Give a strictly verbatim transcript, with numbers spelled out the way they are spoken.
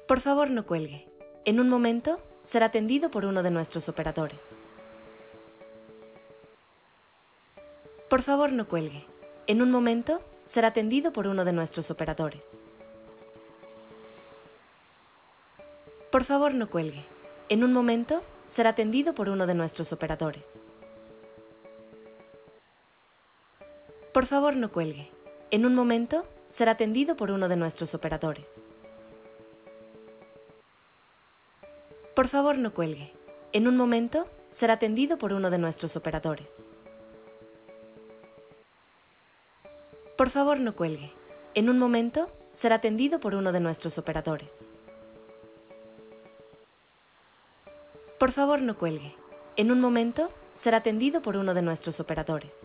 Por favor, no cuelgue. En un momento será atendido por uno de nuestros operadores. Por favor, no cuelgue. En un momento será atendido por uno de nuestros operadores. Por favor, no cuelgue. En un momento será atendido por uno de nuestros operadores. Por favor, no cuelgue. En un momento será atendido por uno de nuestros operadores. Por favor, no cuelgue. En un momento será atendido por uno de nuestros operadores. Por favor, no cuelgue. En un momento será atendido por uno de nuestros operadores. Por favor, no cuelgue. En un momento será atendido por uno de nuestros operadores.